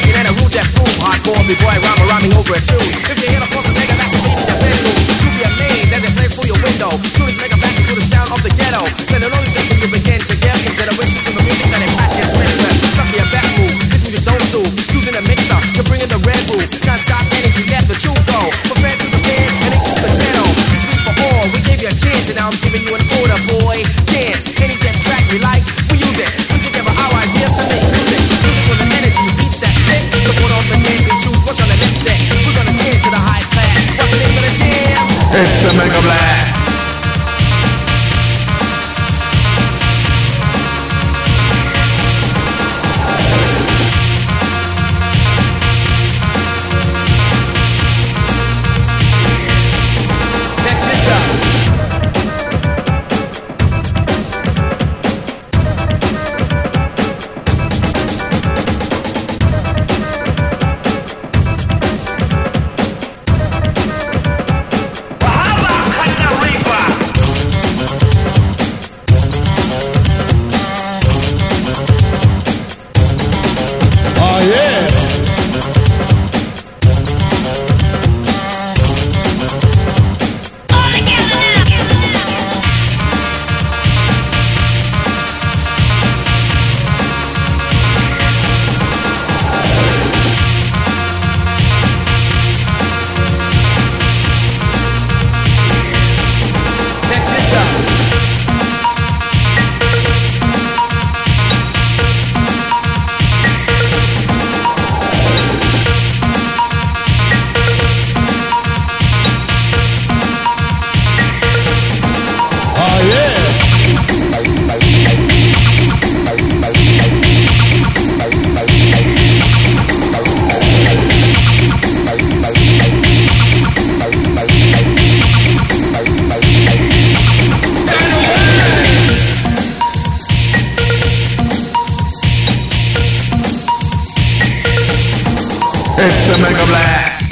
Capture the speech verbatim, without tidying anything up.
rocking and a rude death boom. Hardcore B-boy rhyme rhyming over a tune. If you hear the force of Mega, that's the beat in your bedroom. You'll be amazed as it plays through your window. Students make a back to the sound of the ghetto. Then the only thing you begin to get consideration to the music that it matches whisper. Stuck in your back move, this music don't sue. Using a mixer, you're bringing the red root. Non-stop energy, let the tune go. Prepare to the bed and into the ghetto. This week for all, we gave you a chance and now I'm giving you an order, boy. Dance, any death track we like, we use it. Put together our ideas to make music. Music with the energy, beats that stick. So put on the dancing shoes, what's on the next step? We're gonna dance to the highest class. What's the name of the jam? It's the Mega Blast. It's the Mega Blast.